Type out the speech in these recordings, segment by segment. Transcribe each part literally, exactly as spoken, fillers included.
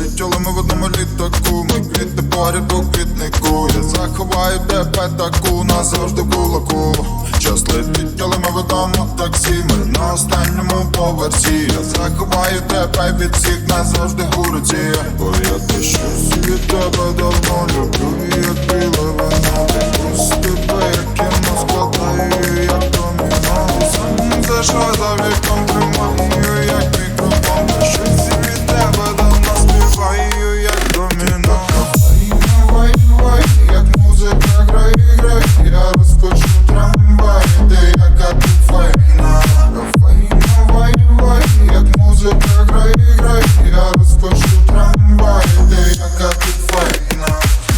летіли ми в одному літаку. Ми квіти поряд у квітнику. Я заховаю тебе таку назавжди в кулаку. Час летить, але ми в одному таксі. Ми на останньому поверсі. Я заховаю тебе від всіх назавжди в руці. Бо я те щось від тебе давно люблю. Як біле вино, дивлюсь тебе, як кіно складаю, як доміно. Сам зайшла за вікном, тримаю, як мікрофон. Щось від тебе давно співаю, як доміно. Вай, вай, як музика грає, грає. Я розкочу трамвай, ти яка ти файна. Файна, вай, вай, як музика грає, грає. Я розкочу трамвай, ти яка ти файна.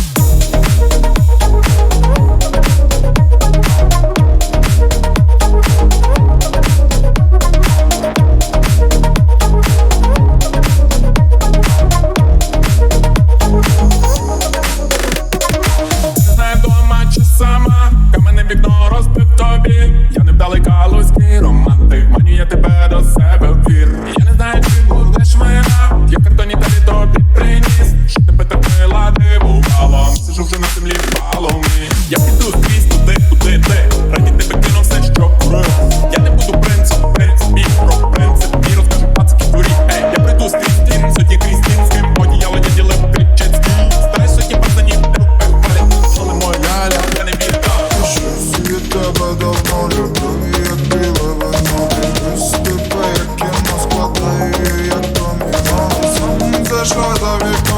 Вікно розбив тобі, я невдалий калузький романтик. Маню я тебе до себе в двір. Я не знаю, чи будеш моя. Я в картоні далі тобі приніс, що тебе так мила дивувало. Сижу вже на землі палом. Я піду скрізь туди, туди, ти. Раді тебе кину все, що курив. Я не буду принцип, принцип, мій про принцип. Мій розкажу пацки дурі. Ей, я прийду скрізь стін, сотні крізь стін. З ким одіяло я ділив кричецькі. Старай сотні пацанів, тебе пехвалять. Але моя ля, я не вірю. Від тебе давно люблю, як біле вино. Дивлюсь тебе, як кіно складаю, як доміно. Сам зайшла за вікно.